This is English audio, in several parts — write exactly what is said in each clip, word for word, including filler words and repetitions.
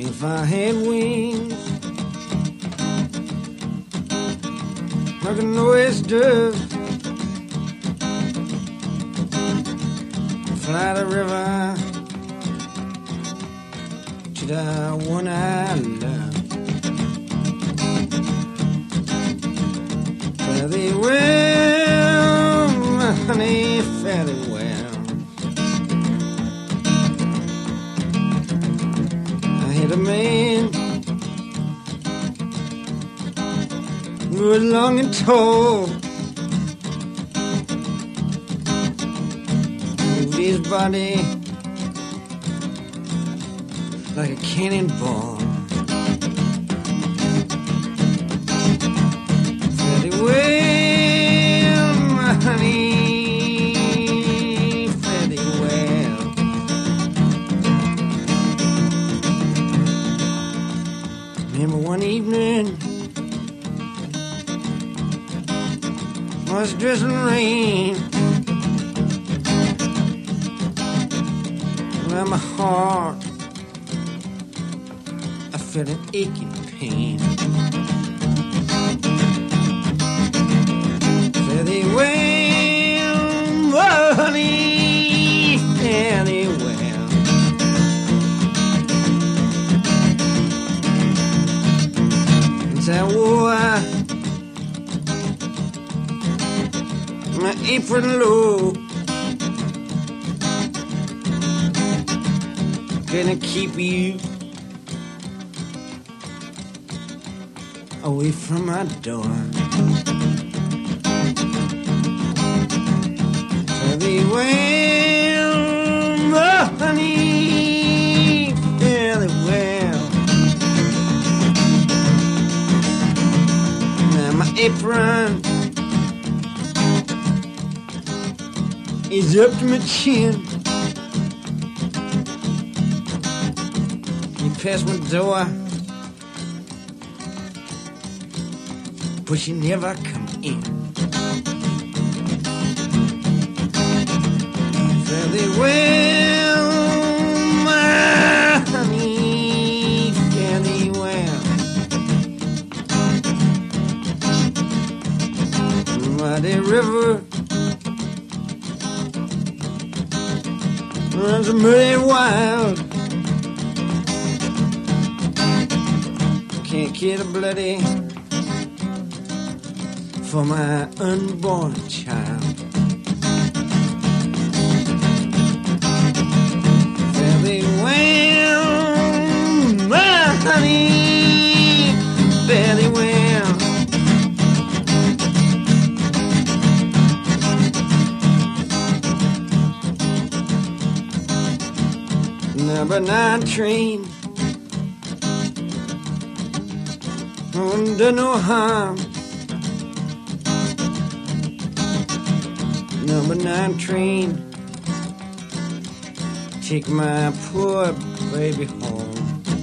If I had wings, I could always just fly the river to the one I love. Fare thee well, my honey, fare thee well. I had a man who was long and tall, moved his body like a cannonball. Very well, my honey, very well. Remember one evening, I was drizzling rain, around my heart I felt an aching pain. Fare thee well, oh honey, fare thee well. Since I wore my apron low, gonna keep you away from my door. Fare thee well, oh honey, fare thee well. Now my apron is up to my chin. You pass my door, but you never come in. Fare thee well, my honey, fare thee well. Muddy river runs muddy wild. Can't get a bloody for my unborn child. Fare thee well, my honey, fare thee well. Number nine train won't do no harm. Number nine train, take my poor baby home.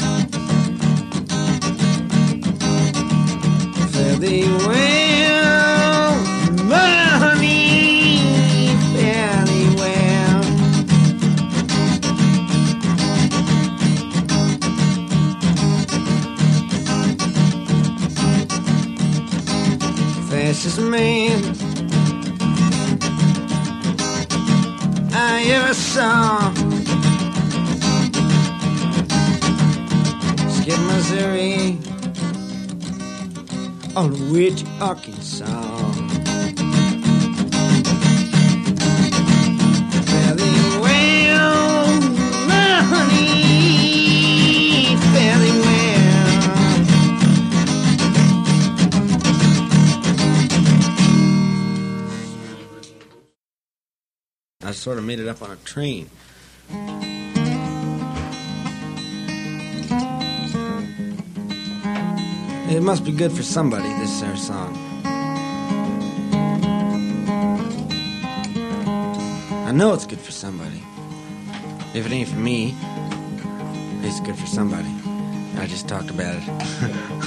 Fare thee well, my honey, fare thee well. Fastest man I ever saw, skip Missouri all the way to Arkansas. Fare thee well, my honey, fare thee well. I sort of made it up on a train. It must be good for somebody, this there song. I know it's good for somebody. If it ain't for me, it's good for somebody. I just talked about it.